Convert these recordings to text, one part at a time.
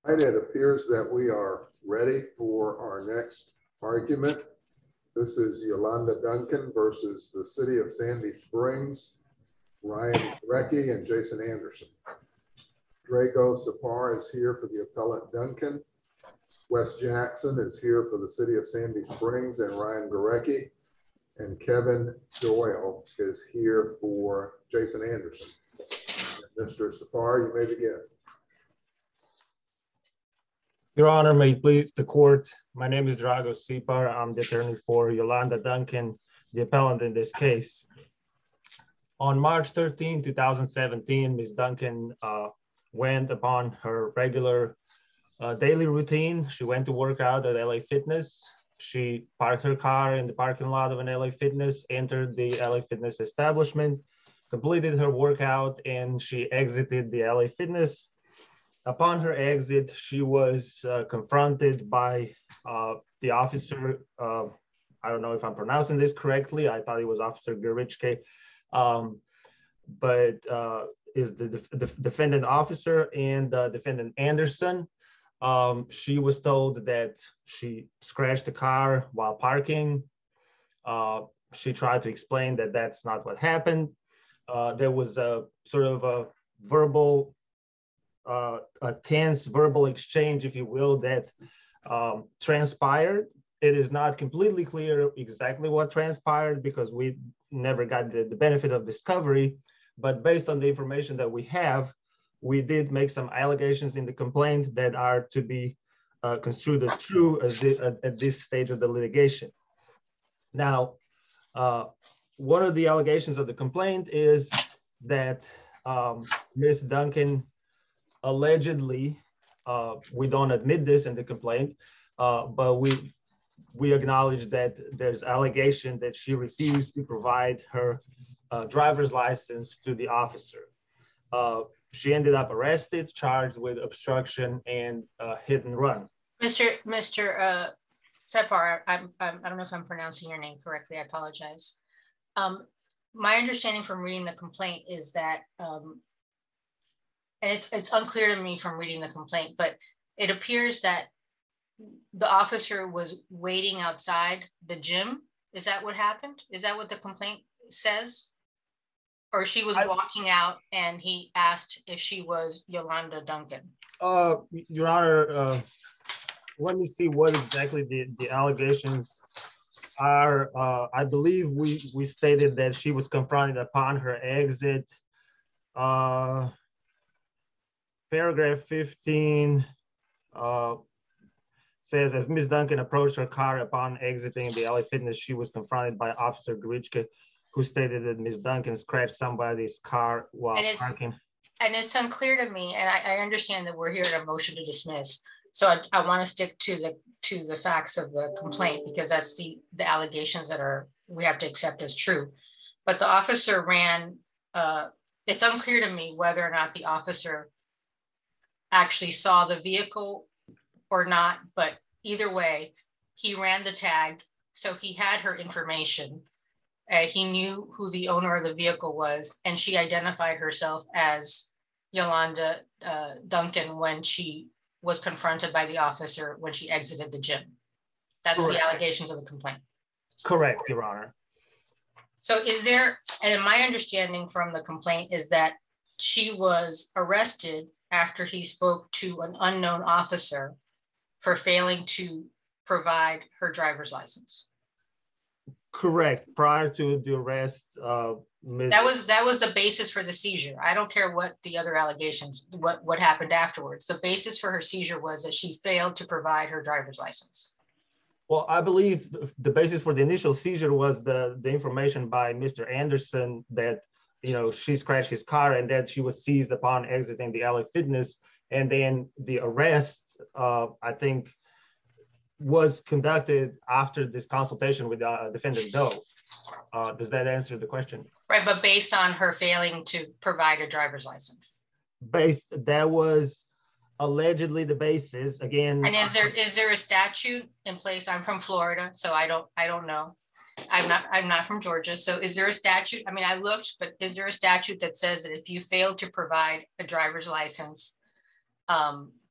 Right, it appears that we are ready for our next argument. This is Yolanda Duncan versus the City of Sandy Springs, Ryan Gorecki and Jason Anderson. Drago Sapar is here for the appellant Duncan. Wes Jackson is here for the City of Sandy Springs and Ryan Gorecki. And Kevin Doyle is here for Jason Anderson. Mr. Sapar, you may begin. Your Honor, may it please the court. My name is Drago Sapar. I'm the attorney for Yolanda Duncan, the appellant in this case. On March 13, 2017, Ms. Duncan went upon her regular daily routine. She went to work out at LA Fitness. She parked her car in the parking lot of an LA Fitness, entered the LA Fitness establishment, completed her workout, and she exited the LA Fitness. Upon her exit, she was confronted by the officer. I don't know if I'm pronouncing this correctly. I thought it was Officer Gorichke, but is the defendant officer and defendant Anderson. She was told that she scratched the car while parking. She tried to explain that that's not what happened. There was a sort of a verbal a tense verbal exchange, if you will, that transpired. It is not completely clear exactly what transpired because we never got the benefit of discovery, but based on the information that we have, we did make some allegations in the complaint that are to be construed as true at this stage of the litigation. Now, one of the allegations of the complaint is that Ms. Duncan allegedly, we don't admit this in the complaint, but we acknowledge that there's allegation that she refused to provide her driver's license to the officer. She ended up arrested, charged with obstruction and hit and run. Mr. Sapar, I don't know if I'm pronouncing your name correctly. I apologize. My understanding from reading the complaint is that and it's unclear to me from reading the complaint, but it appears that the officer was waiting outside the gym. Is that what happened? Is that what the complaint says? Or she was walking out and he asked if she was Yolanda Duncan? Your Honor, let me see what exactly the allegations are. I believe we stated that she was confronted upon her exit. Paragraph 15 says, as Ms. Duncan approached her car upon exiting the LA Fitness, she was confronted by Officer Gorichke, who stated that Ms. Duncan scratched somebody's car while parking. And it's unclear to me, and I understand that we're here at a motion to dismiss. So I want to stick to the facts of the complaint because that's the allegations that we have to accept as true. But the officer ran, it's unclear to me whether or not the officer actually saw the vehicle or not, but either way, he ran the tag. So he had her information. He knew who the owner of the vehicle was, and she identified herself as Yolanda Duncan when she was confronted by the officer when she exited the gym. That's correct. The allegations of the complaint. Correct, Your Honor. So is there, and my understanding from the complaint is that she was arrested after he spoke to an unknown officer for failing to provide her driver's license. Correct. Prior to the arrest, that was the basis for the seizure. I don't care what the other allegations, what happened afterwards. The basis for her seizure was that she failed to provide her driver's license. Well, I believe the basis for the initial seizure was the information by Mr. Anderson that she scratched his car and that she was seized upon exiting the LA Fitness. And then the arrest, I think, was conducted after this consultation with defendant Doe. Does that answer the question? Right, but based on her failing to provide a driver's license. That was allegedly the basis. Again, and is there a statute in place? I'm from Florida, so I don't know. I'm not from Georgia. So is there a statute? I mean, I looked, but is there a statute that says that if you fail to provide a driver's license,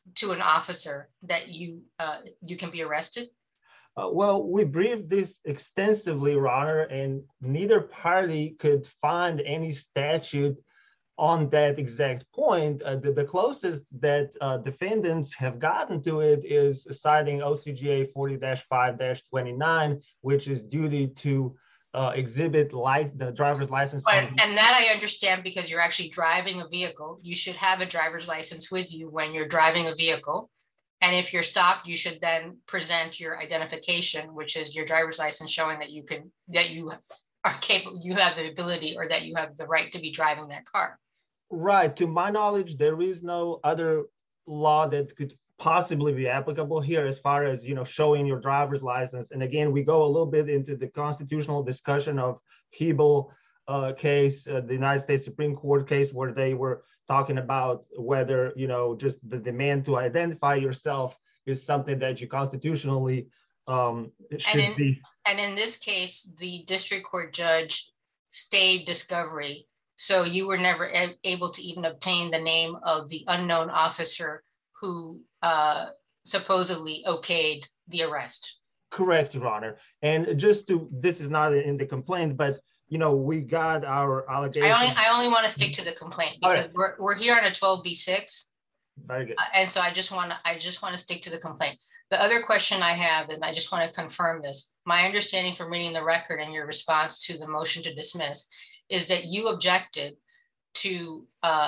to an officer that you can be arrested? Well, we briefed this extensively, Your Honor, and neither party could find any statute on that exact point. The closest that defendants have gotten to it is citing OCGA 40-5-29, which is duty to exhibit the driver's license. And that I understand, because you're actually driving a vehicle. You should have a driver's license with you when you're driving a vehicle. And if you're stopped, you should then present your identification, which is your driver's license showing that you are capable, you have the ability, or that you have the right to be driving that car. Right. To my knowledge, there is no other law that could possibly be applicable here as far as, showing your driver's license. And again, we go a little bit into the constitutional discussion of Hebel case, the United States Supreme Court case, where they were talking about whether, just the demand to identify yourself is something that you constitutionally should be. And in this case, the district court judge stayed discovery. So you were never able to even obtain the name of the unknown officer who supposedly okayed the arrest. Correct, Your Honor. And this is not in the complaint, but we got our allegation. I only want to stick to the complaint, because we're here on a 12B6. Very good. And so I just want to stick to the complaint. The other question I have, and I just want to confirm this, my understanding from reading the record and your response to the motion to dismiss is that you objected to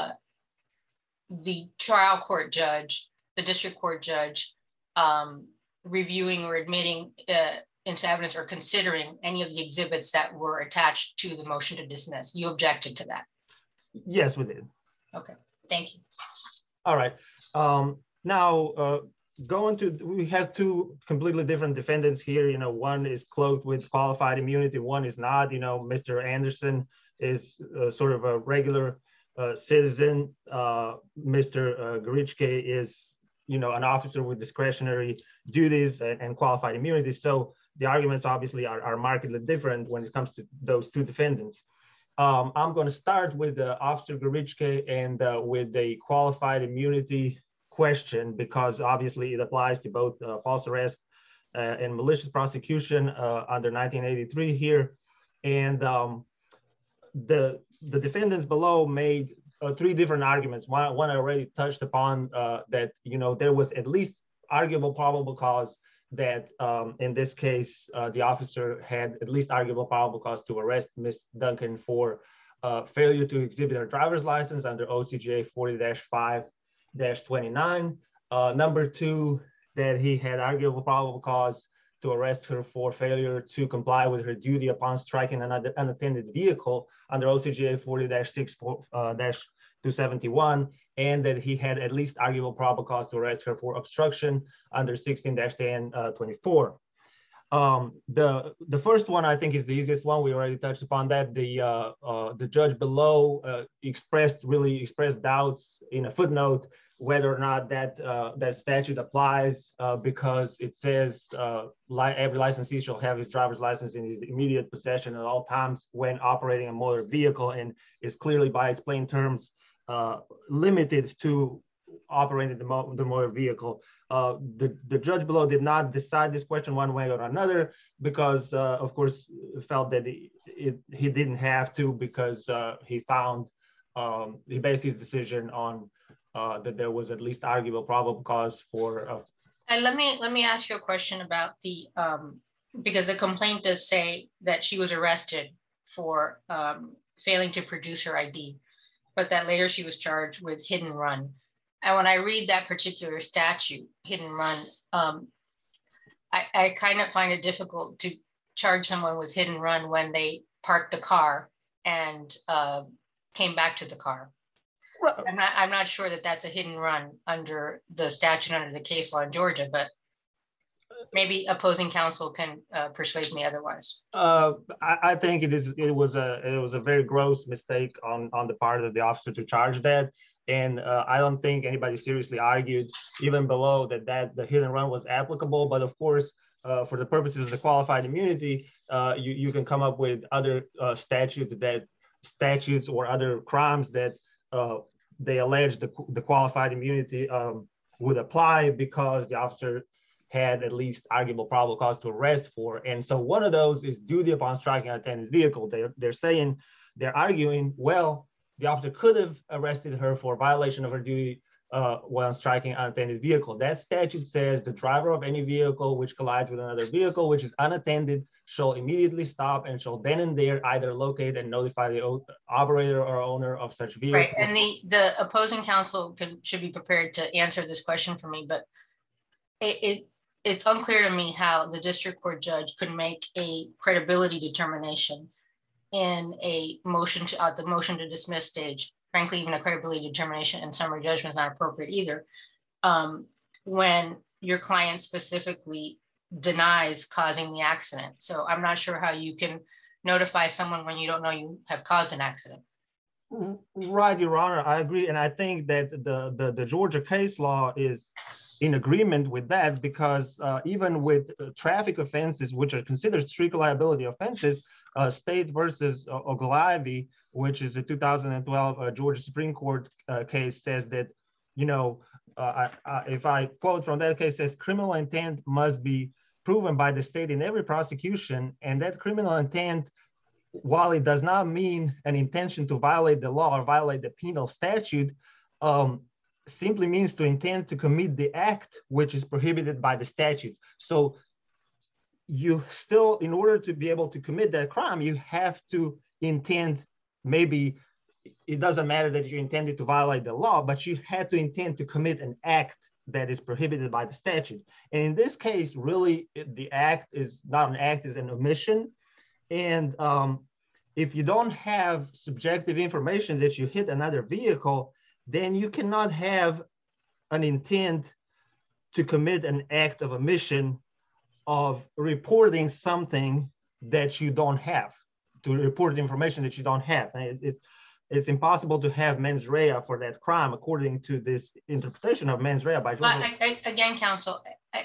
the trial court judge, the district court judge, reviewing or admitting into evidence or considering any of the exhibits that were attached to the motion to dismiss. You objected to that? Yes, we did. Okay, thank you. All right. Now, we have two completely different defendants here. One is clothed with qualified immunity, one is not. Mr. Anderson is sort of a regular citizen. Mr. Gorichke is, an officer with discretionary duties and qualified immunity. So the arguments obviously are markedly different when it comes to those two defendants. I'm going to start with Officer Gorichke and with the qualified immunity question, because obviously it applies to both false arrest and malicious prosecution under 1983 here. And the defendants below made three different arguments. One I already touched upon, that there was at least arguable probable cause that in this case the officer had at least arguable probable cause to arrest Ms. Duncan for failure to exhibit her driver's license under OCGA 40-5-29. Number two, that he had arguable probable cause to arrest her for failure to comply with her duty upon striking an unattended vehicle under OCGA 40-6-271, and that he had at least arguable probable cause to arrest her for obstruction under 16-10-24. The first one, I think, is the easiest one. We already touched upon that. The judge below expressed doubts in a footnote whether or not that statute applies, because it says every licensee shall have his driver's license in his immediate possession at all times when operating a motor vehicle, and is clearly by its plain terms limited to operating the motor vehicle. The judge below did not decide this question one way or another, because of course felt that he didn't have to, because he based his decision on that there was at least arguable probable cause for. And let me ask you a question about the because the complaint does say that she was arrested for failing to produce her ID, but that later she was charged with hit and run. And when I read that particular statute, hit and run, I kind of find it difficult to charge someone with hit and run when they parked the car and came back to the car. I'm not sure that that's a hit and run under the statute, under the case law in Georgia, but maybe opposing counsel can persuade me otherwise. I think it was a very gross mistake on the part of the officer to charge that. And I don't think anybody seriously argued, even below, that the hit and run was applicable. But of course, for the purposes of the qualified immunity, you can come up with other statutes or other crimes that they allege the qualified immunity would apply because the officer had at least arguable probable cause to arrest for. And so one of those is duty upon striking an unattended vehicle. They're arguing, well, the officer could have arrested her for violation of her duty while striking an unattended vehicle. That statute says the driver of any vehicle which collides with another vehicle which is unattended shall immediately stop and shall then and there either locate and notify the operator or owner of such vehicle. Right, and the opposing counsel should be prepared to answer this question for me, but it's unclear to me how the district court judge could make a credibility determination in a motion to the motion to dismiss stage. Frankly, even a credibility determination in summary judgment is not appropriate either. When your client specifically denies causing the accident. So I'm not sure how you can notify someone when you don't know you have caused an accident. Right, Your Honor, I agree. And I think that the Georgia case law is in agreement with that, because even with traffic offenses, which are considered strict liability offenses, State versus Ogilvie, which is a 2012 Georgia Supreme Court case, says that, you know, if I quote from that case, says criminal intent must be proven by the state in every prosecution, and that criminal intent, while it does not mean an intention to violate the law or violate the penal statute, simply means to intend to commit the act which is prohibited by the statute. So you still, in order to be able to commit that crime, you have to intend, maybe it doesn't matter that you intended to violate the law, but you had to intend to commit an act that is prohibited by the statute. And in this case, really, the act is not an act, is an omission. And if you don't have subjective information that you hit another vehicle, then you cannot have an intent to commit an act of omission of reporting something that you don't have, to report information that you don't have. It's impossible to have mens rea for that crime, according to this interpretation of mens rea by Georgia. Again, counsel,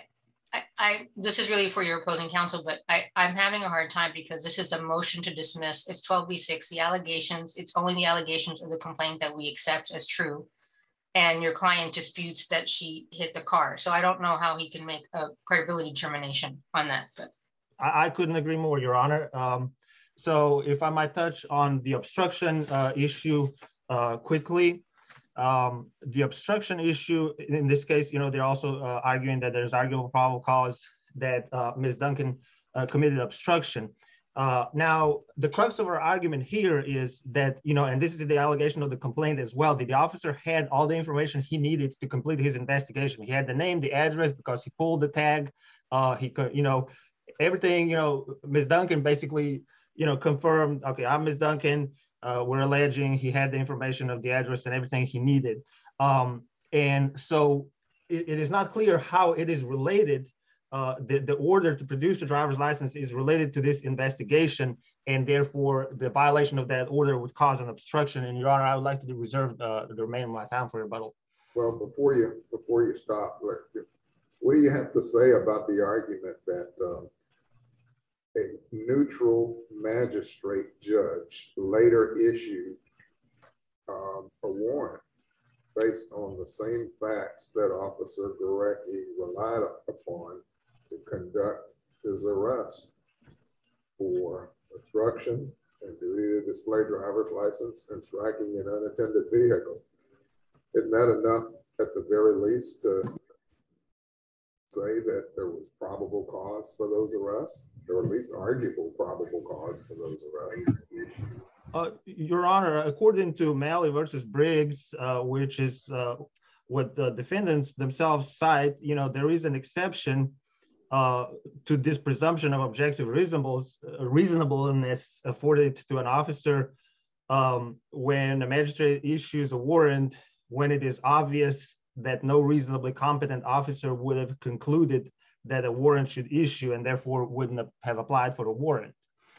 this is really for your opposing counsel, but I'm having a hard time because this is a motion to dismiss. It's 12b6, the allegations, it's only the allegations of the complaint that we accept as true. And your client disputes that she hit the car. So I don't know how he can make a credibility determination on that. But I couldn't agree more, Your Honor. So if I might touch on the obstruction issue quickly. The obstruction issue, in this case, you know, they're also arguing that there's arguable probable cause that Ms. Duncan committed obstruction. Now, the crux of our argument here is that, you know, and this is the allegation of the complaint as well, that the officer had all the information he needed to complete his investigation. He had the name, the address, because he pulled the tag. He could, you know, everything, you know, Ms. Duncan basically, you know, confirmed, okay, I'm Ms. Duncan. We're alleging he had the information of the address and everything he needed. And so it is not clear how it is related. The order to produce a driver's license is related to this investigation, and therefore the violation of that order would cause an obstruction. And Your Honor, I would like to reserve the remainder of my time for rebuttal. Well, before you stop, what do you have to say about the argument that a neutral magistrate judge later issued a warrant based on the same facts that Officer Gorecki relied upon to conduct his arrest for obstruction and duty to display driver's license and striking an unattended vehicle? Isn't that enough at the very least to say that there was probable cause for those arrests, or at least arguable probable cause for those arrests? Your Honor, according to Malley versus Briggs, which is what the defendants themselves cite, you know, there is an exception to this presumption of objective reasonableness afforded to an officer when a magistrate issues a warrant, when it is obvious that no reasonably competent officer would have concluded that a warrant should issue and therefore wouldn't have applied for a warrant.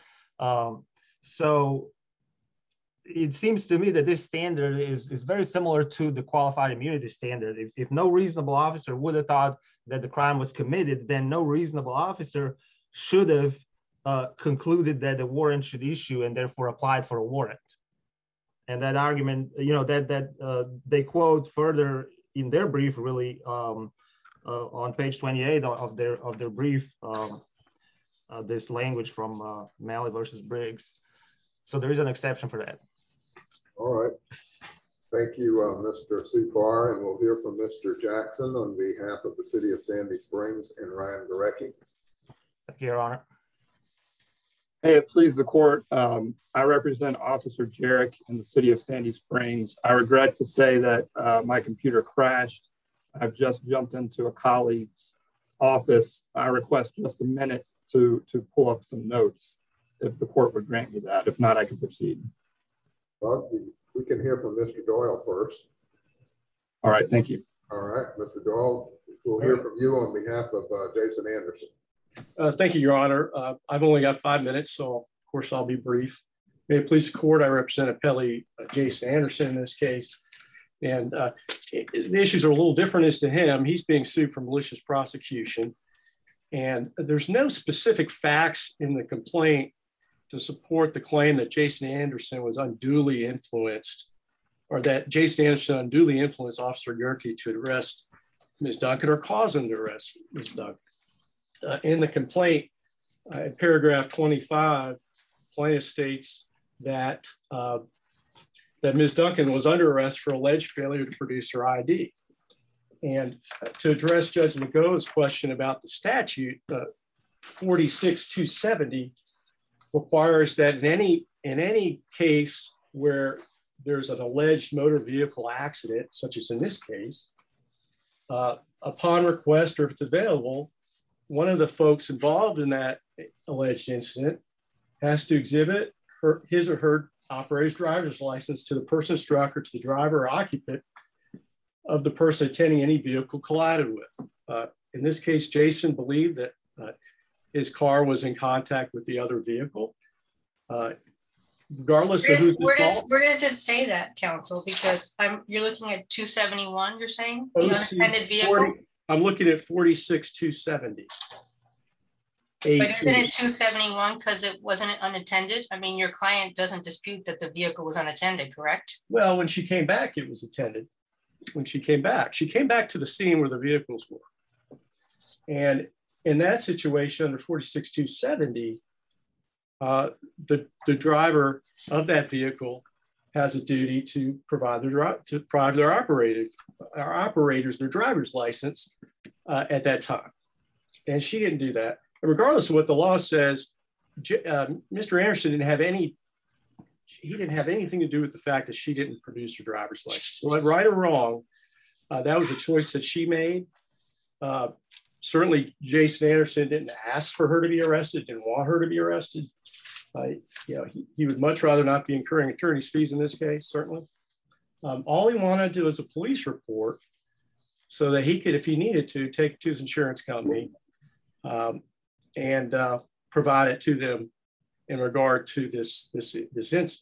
So it seems to me that this standard is very similar to the qualified immunity standard. If no reasonable officer would have thought that the crime was committed, then no reasonable officer should have concluded that the warrant should issue and therefore applied for a warrant. And that argument, you know, that they quote further in their brief, really, on page 28 of their brief, this language from Malley versus Briggs. So there is an exception for that. All right. Thank you, Mr. Sipar, and we'll hear from Mr. Jackson on behalf of the City of Sandy Springs and Ryan Gorecki. Thank you, Your Honor. Hey, it pleases the court. I represent Officer Jarek in the City of Sandy Springs. I regret to say that my computer crashed. I've just jumped into a colleague's office. I request just a minute to pull up some notes if the court would grant me that. If not, I can proceed. Well, we can hear from Mr. Doyle first. All right, thank you. All right, Mr. Doyle, we'll hear from you on behalf of Jason Anderson. Thank you, Your Honor. I've only got 5 minutes, so of course I'll be brief. May it please the court, I represent appellee Jason Anderson in this case. And the issues are a little different as to him. He's being sued for malicious prosecution. And there's no specific facts in the complaint to support the claim that Jason Anderson was unduly influenced, or that Jason Anderson unduly influenced Officer Gerke to arrest Ms. Duncan or cause him to arrest Ms. Duncan. In the complaint, in paragraph 25, plaintiff states that that Ms. Duncan was under arrest for alleged failure to produce her ID. And to address Judge Legault's question about the statute, 46-270 requires that in any case where there's an alleged motor vehicle accident, such as in this case, upon request or if it's available, one of the folks involved in that alleged incident has to exhibit his or her operator's driver's license to the person struck or to the driver or occupant of the person attending any vehicle collided with. In this case, Jason believed that his car was in contact with the other vehicle. Regardless of who's where does it say that, counsel? Because you're looking at 271, you're saying? The unattended vehicle? I'm looking at 46-270. But isn't it 271 because it wasn't unattended? I mean, your client doesn't dispute that the vehicle was unattended, correct? Well, when she came back, it was attended. When she came back to the scene where the vehicles were. And in that situation, under 46-270, the driver of that vehicle has a duty to provide their operators their driver's license at that time. And she didn't do that. And regardless of what the law says, Mr. Anderson didn't have anything to do with the fact that she didn't produce her driver's license. So right or wrong, that was a choice that she made. Certainly, Jason Anderson didn't ask for her to be arrested, didn't want her to be arrested. He would much rather not be incurring attorney's fees in this case, certainly. All he wanted to do was a police report so that he could, if he needed to, take it to his insurance company and provide it to them in regard to this incident.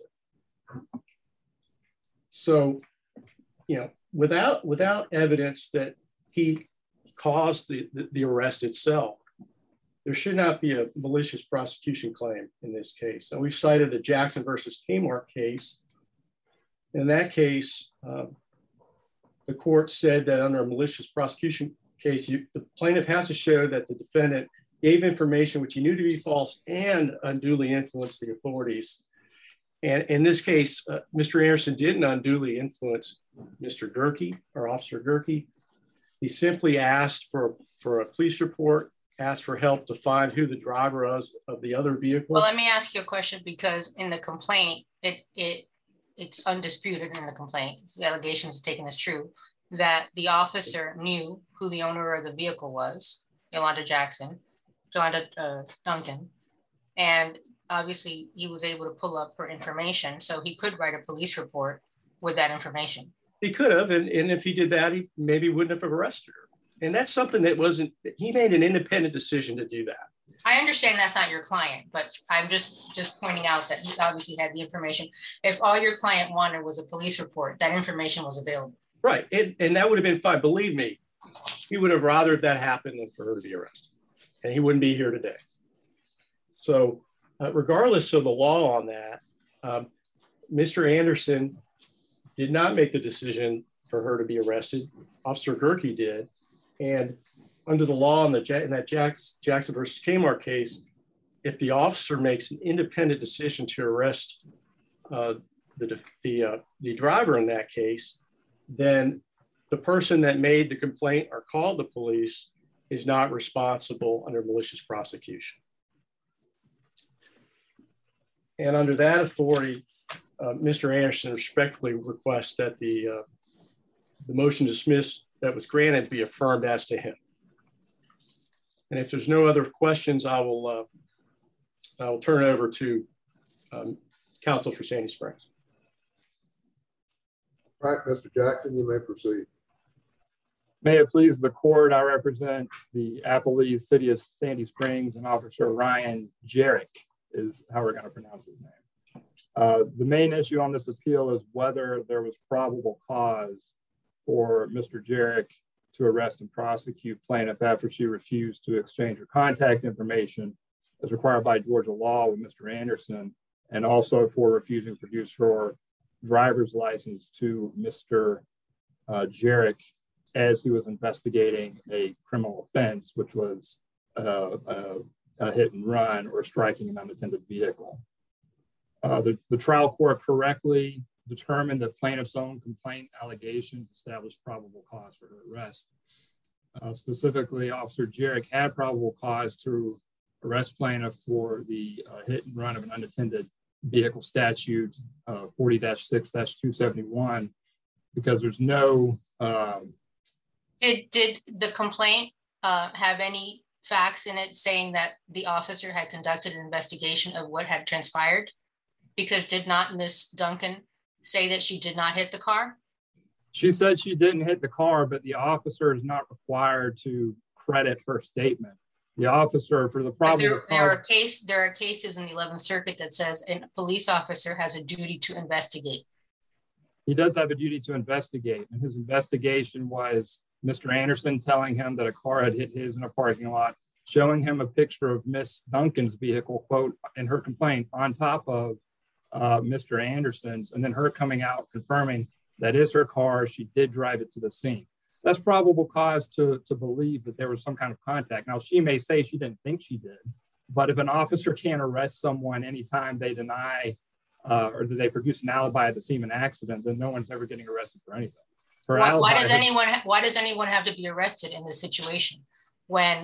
So, without evidence that he caused the arrest itself, there should not be a malicious prosecution claim in this case. And we've cited the Jackson versus Kmart case. In that case, the court said that under a malicious prosecution case, the plaintiff has to show that the defendant gave information which he knew to be false and unduly influenced the authorities. And in this case, Mr. Anderson didn't unduly influence Mr. Gerke or Officer Gerke. He simply asked for a police report, asked for help to find who the driver was of the other vehicle. Well, let me ask you a question, because in the complaint, it's undisputed in the complaint, the allegations is taken as true, that the officer knew who the owner of the vehicle was, Yolanda Duncan, and obviously he was able to pull up her information, so he could write a police report with that information. He could have, and if he did that, he maybe wouldn't have arrested her. And that's something that he made an independent decision to do that. I understand that's not your client, but I'm just pointing out that he obviously had the information. If all your client wanted was a police report, that information was available. Right, and that would have been fine. Believe me, he would have rather that happened than for her to be arrested. And he wouldn't be here today. So regardless of the law on that, Mr. Anderson did not make the decision for her to be arrested. Officer Gerke did. And under the law in that Jackson versus Kmart case, if the officer makes an independent decision to arrest the driver in that case, then the person that made the complaint or called the police is not responsible under malicious prosecution. And under that authority, Mr. Anderson respectfully requests that the motion to dismiss that was granted be affirmed as to him. And if there's no other questions, I will turn it over to counsel for Sandy Springs. All right, Mr. Jackson, you may proceed. May it please the court, I represent the Appalachia City of Sandy Springs, and Officer Ryan Jarek is how we're going to pronounce his name. The main issue on this appeal is whether there was probable cause for Mr. Jarek to arrest and prosecute plaintiff after she refused to exchange her contact information as required by Georgia law with Mr. Anderson, and also for refusing to produce her driver's license to Mr. Jarek as he was investigating a criminal offense, which was a hit and run or striking an unattended vehicle. The trial court correctly determined that plaintiff's own complaint allegations established probable cause for her arrest. Specifically, Officer Jarek had probable cause to arrest plaintiff for the hit and run of an unattended vehicle statute 40-6-271 because there's no Did the complaint have any facts in it saying that the officer had conducted an investigation of what had transpired? Because did not Ms. Duncan say that she did not hit the car? She said she didn't hit the car, but the officer is not required to credit her statement. The officer for the problem. There are cases in the 11th Circuit that says a police officer has a duty to investigate. He does have a duty to investigate, and his investigation was Mr. Anderson telling him that a car had hit his in a parking lot, showing him a picture of Miss Duncan's vehicle, quote, in her complaint on top of Mr. Anderson's, and then her coming out confirming that is her car. She did drive it to the scene. That's probable cause to believe that there was some kind of contact. Now, she may say she didn't think she did, but if an officer can't arrest someone anytime they deny or do they produce an alibi at the scene of an accident, then no one's ever getting arrested for anything. Why does anyone have to be arrested in this situation? When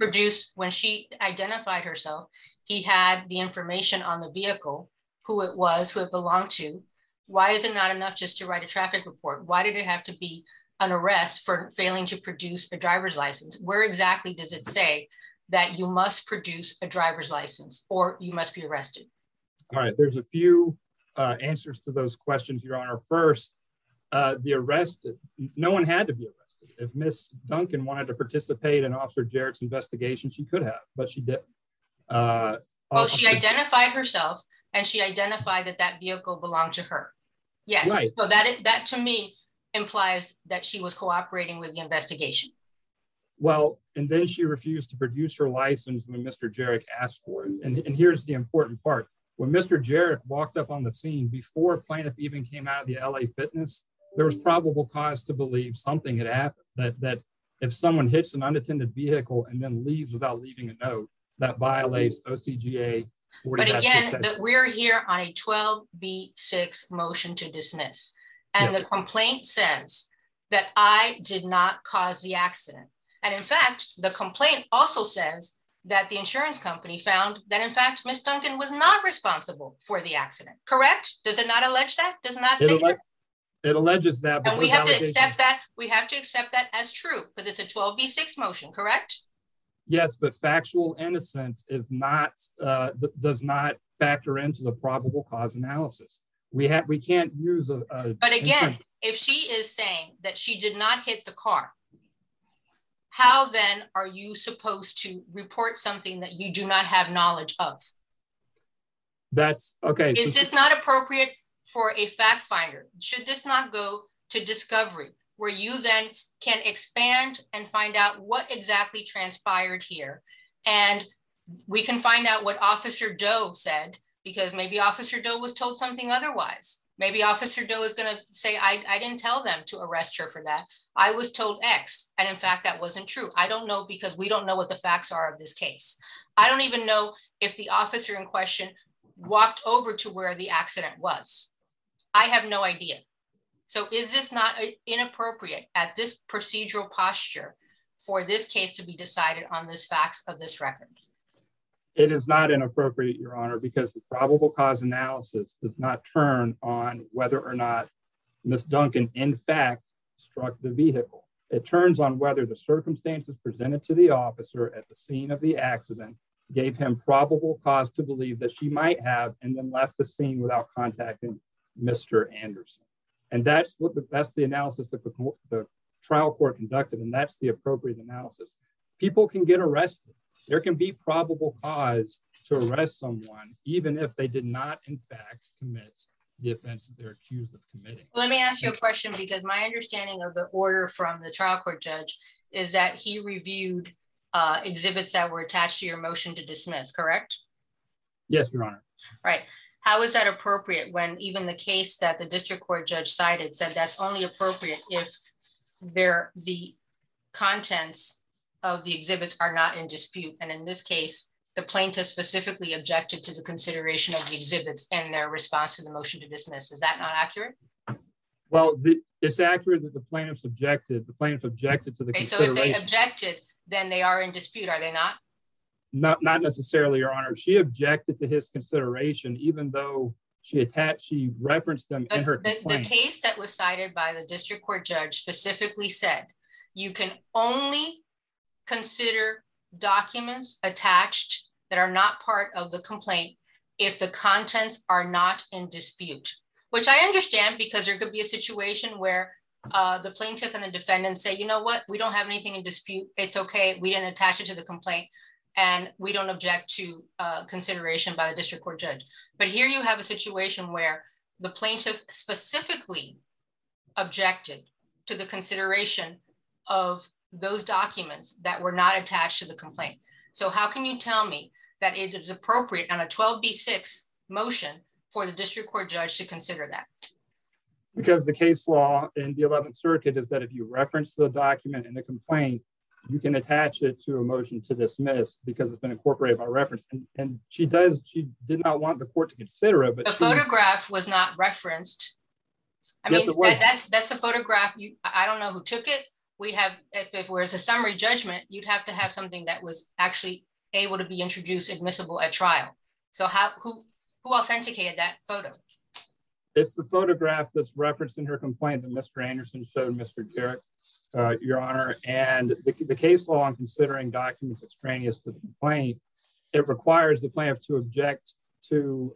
she identified herself, he had the information on the vehicle, who it was, who it belonged to. Why is it not enough just to write a traffic report? Why did it have to be an arrest for failing to produce a driver's license? Where exactly does it say that you must produce a driver's license or you must be arrested? All right, there's a few answers to those questions, Your Honor. First, the arrest, no one had to be arrested. If Miss Duncan wanted to participate in Officer Jarek's investigation, she could have, but she didn't. Well, she identified herself and she identified that vehicle belonged to her. Yes, right. So that to me implies that she was cooperating with the investigation. Well, and then she refused to produce her license when Mr. Jarek asked for it. And here's the important part. When Mr. Jarek walked up on the scene before plaintiff even came out of the LA Fitness, there was probable cause to believe something had happened, that if someone hits an unattended vehicle and then leaves without leaving a note, that violates OCGA 40. But again, we're here on a 12B6 motion to dismiss. And yes, the complaint says that I did not cause the accident. And in fact, the complaint also says that the insurance company found that in fact, Ms. Duncan was not responsible for the accident, correct? Does it not allege that? Does it not say that? It alleges that. And we have to accept that. We have to accept that as true because it's a 12B6 motion, correct? Yes, but factual innocence is not, does not factor into the probable cause analysis. We can't use a but again, if she is saying that she did not hit the car, how then are you supposed to report something that you do not have knowledge of? That's okay. Is this not appropriate for a fact finder? Should this not go to discovery where you then can expand and find out what exactly transpired here? And we can find out what Officer Doe said, because maybe Officer Doe was told something otherwise. Maybe Officer Doe is going to say, I didn't tell them to arrest her for that. I was told X. And in fact, that wasn't true. I don't know, because we don't know what the facts are of this case. I don't even know if the officer in question walked over to where the accident was. I have no idea. So is this not inappropriate at this procedural posture for this case to be decided on this facts of this record? It is not inappropriate, Your Honor, because the probable cause analysis does not turn on whether or not Ms. Duncan, in fact, struck the vehicle. It turns on whether the circumstances presented to the officer at the scene of the accident gave him probable cause to believe that she might have, and then left the scene without contacting Mr. Anderson. And that's the analysis that the trial court conducted, and that's the appropriate analysis. People can get arrested. There can be probable cause to arrest someone, even if they did not, in fact, commit the offense that they're accused of committing. Well, let me ask you a question, because my understanding of the order from the trial court judge is that he reviewed exhibits that were attached to your motion to dismiss, correct? Yes, Your Honor. Right. How is that appropriate when even the case that the district court judge cited said that's only appropriate if the contents of the exhibits are not in dispute? And in this case, the plaintiff specifically objected to the consideration of the exhibits in their response to the motion to dismiss. Is that not accurate? Well, it's accurate that the plaintiff objected. The plaintiff objected to the consideration. So if they objected, then they are in dispute, are they not? Not necessarily, Your Honor. She objected to his consideration, even though she referenced them in her complaint. The case that was cited by the district court judge specifically said you can only consider documents attached that are not part of the complaint if the contents are not in dispute, which I understand, because there could be a situation where the plaintiff and the defendant say, you know what, we don't have anything in dispute. It's okay. We didn't attach it to the complaint, and we don't object to consideration by the district court judge. But here you have a situation where the plaintiff specifically objected to the consideration of those documents that were not attached to the complaint. So how can you tell me that it is appropriate on a 12B6 motion for the district court judge to consider that? Because the case law in the 11th Circuit is that if you reference the document in the complaint, you can attach it to a motion to dismiss because it's been incorporated by reference. And she did not want the court to consider it. But the photograph was not referenced. I mean, that's a photograph. I don't know who took it. We have, if it was a summary judgment, you'd have to have something that was actually able to be introduced admissible at trial. So who authenticated that photo? It's the photograph that's referenced in her complaint that Mr. Anderson showed Mr. Garrett, Your Honor. And the case law on considering documents extraneous to the complaint, it requires the plaintiff to object to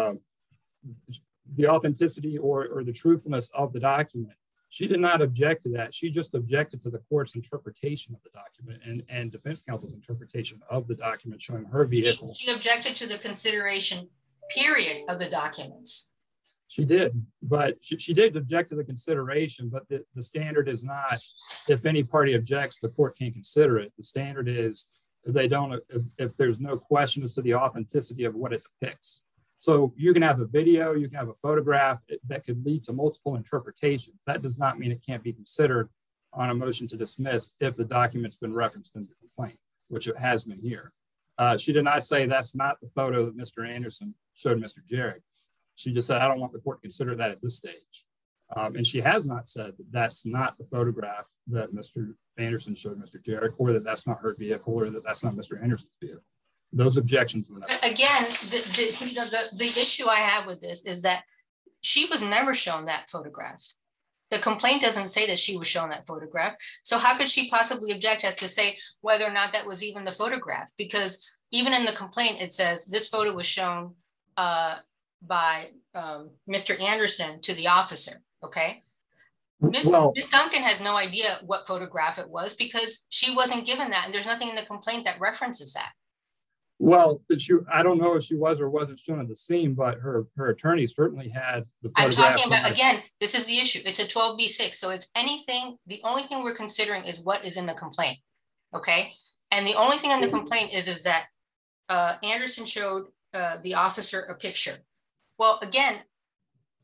the authenticity or the truthfulness of the document. She did not object to that. She just objected to the court's interpretation of the document and defense counsel's interpretation of the document showing her vehicle. She objected to the consideration period of the documents. She did, but she did object to the consideration, but the standard is not if any party objects, the court can't consider it. The standard is if there's no question as to the authenticity of what it depicts. So you can have a video, you can have a photograph that could lead to multiple interpretations. That does not mean it can't be considered on a motion to dismiss if the document's been referenced in the complaint, which it has been here. She did not say that's not the photo that Mr. Anderson showed Mr. Jarek. She just said, I don't want the court to consider that at this stage. And she has not said that that's not the photograph that Mr. Anderson showed Mr. Jarek, or that that's not her vehicle, or that that's not Mr. Anderson's vehicle. Those objections. Again, the issue I have with this is that she was never shown that photograph. The complaint doesn't say that she was shown that photograph. So how could she possibly object as to say whether or not that was even the photograph? Because even in the complaint, it says this photo was shown by Mr. Anderson to the officer, okay? Ms. Duncan has no idea what photograph it was because she wasn't given that, and there's nothing in the complaint that references that. Well, I don't know if she was or wasn't shown at the scene, but her attorney certainly had the photograph. I'm talking about, again, this is the issue. It's a 12B6, so it's anything, the only thing we're considering is what is in the complaint, okay? And the only thing in the complaint is that Anderson showed the officer a picture. Well, again,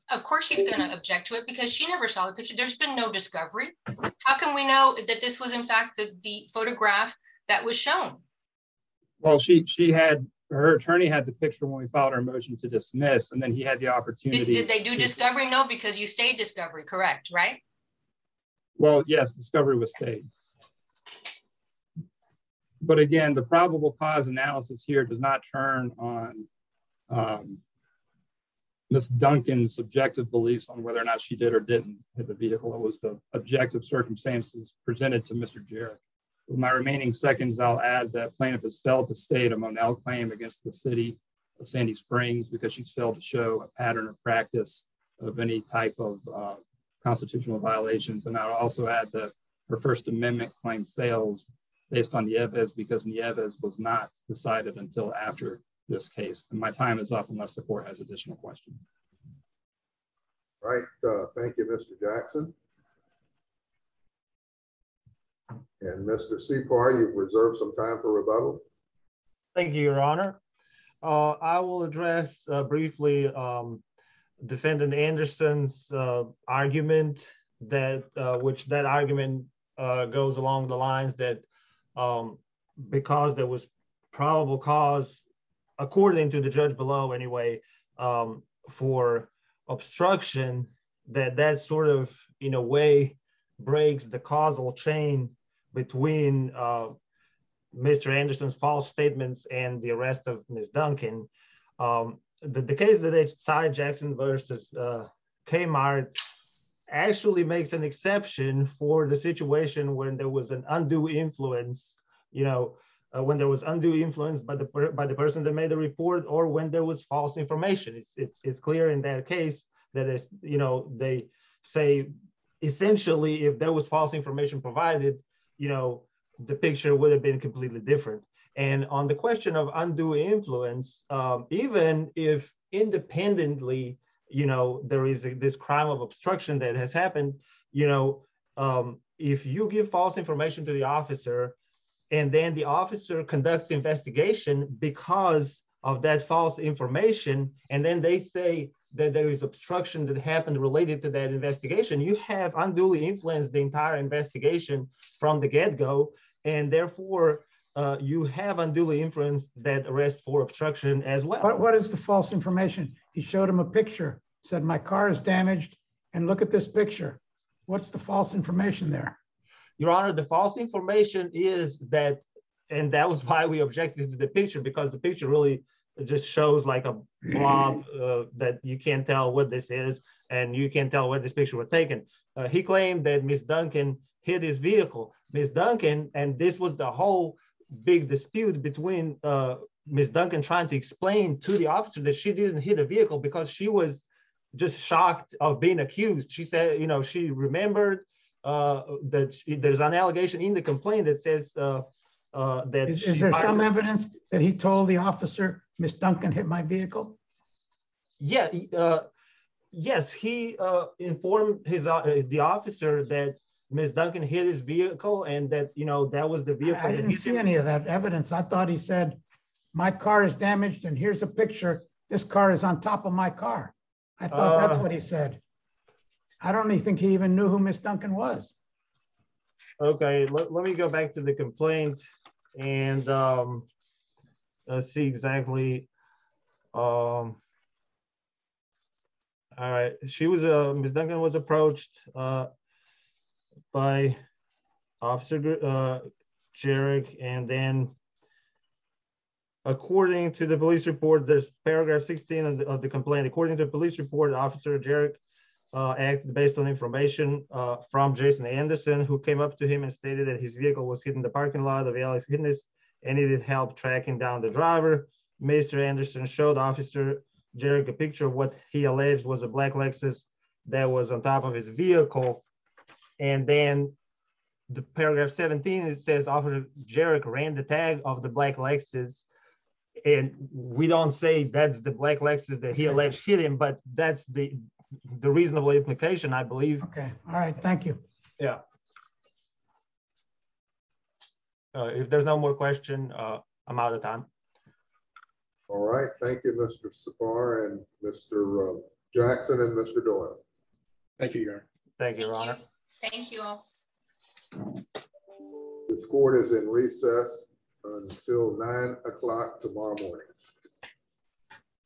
Of course she's going to object to it because she never saw the picture. There's been no discovery. How can we know that this was in fact the photograph that was shown? Well, her attorney had the picture when we filed our motion to dismiss, and then he had the opportunity. Did they do discovery? No, because you stayed discovery, correct, right? Well, yes, discovery was stayed. But again, the probable cause analysis here does not turn on Ms. Duncan's subjective beliefs on whether or not she did or didn't hit the vehicle. It was the objective circumstances presented to Mr. Jarek. With my remaining seconds, I'll add that plaintiff has failed to state a Monell claim against the city of Sandy Springs because she's failed to show a pattern of practice of any type of constitutional violations. And I'll also add that her First Amendment claim fails based on Nieves because Nieves was not decided until after this case. And my time is up unless the court has additional questions. Right. Thank you, Mr. Jackson. And Mr. Sipar, you've reserved some time for rebuttal. Thank you, Your Honor. I will address briefly Defendant Anderson's argument that which that argument goes along the lines that because there was probable cause, according to the judge below anyway, for obstruction, that sort of in a way breaks the causal chain between Mr. Anderson's false statements and the arrest of Ms. Duncan. The case that they cite, Jackson versus Kmart, actually makes an exception for the situation when there was an undue influence, when there was undue influence by the person that made the report, or when there was false information. It's clear in that case that is, they say essentially if there was false information provided, the picture would have been completely different. And on the question of undue influence, even if independently, there is this crime of obstruction that has happened, if you give false information to the officer and then the officer conducts investigation because of that false information, and then they say that there is obstruction that happened related to that investigation, you have unduly influenced the entire investigation from the get-go, and therefore you have unduly influenced that arrest for obstruction as well. What is the false information? He showed him a picture, said my car is damaged, and look at this picture. What's the false information there? Your Honor, the false information is that, and that was why we objected to the picture, because the picture really just shows like a blob that you can't tell what this is, and you can't tell where this picture was taken. He claimed that Ms. Duncan hit his vehicle. Ms. Duncan, and this was the whole big dispute between Ms. Duncan trying to explain to the officer that she didn't hit a vehicle because she was just shocked of being accused. She said, she remembered that there's an allegation in the complaint that says that is there some evidence that he told the officer Miss Duncan hit my vehicle? Yeah, yes, he informed the officer that Miss Duncan hit his vehicle and that that was the vehicle. I didn't see any of that evidence. I thought he said my car is damaged and here's a picture. This car is on top of my car. I thought that's what he said. I don't even think he even knew who Miss Duncan was. Okay, let me go back to the complaint and see exactly. All right, Ms. Duncan was approached by Officer Jarek, and then according to the police report, there's paragraph 16 of the complaint. According to the police report, Officer Jarek acted based on information from Jason Anderson, who came up to him and stated that his vehicle was hit in the parking lot of LA Fitness and needed help tracking down the driver. Mr. Anderson showed Officer Jarek a picture of what he alleged was a black Lexus that was on top of his vehicle. And then the paragraph 17, it says Officer Jarek ran the tag of the black Lexus. And we don't say that's the black Lexus that he alleged hit him, but that's the reasonable implication, I believe. Okay, all right, thank you. Yeah. If there's no more question, I'm out of time. All right, thank you, Mr. Sipar and Mr. Jackson and Mr. Doyle. Thank you, Your Honor. Thank you, Your Thank Honor. you. Thank you all. This court is in recess until 9 o'clock tomorrow morning.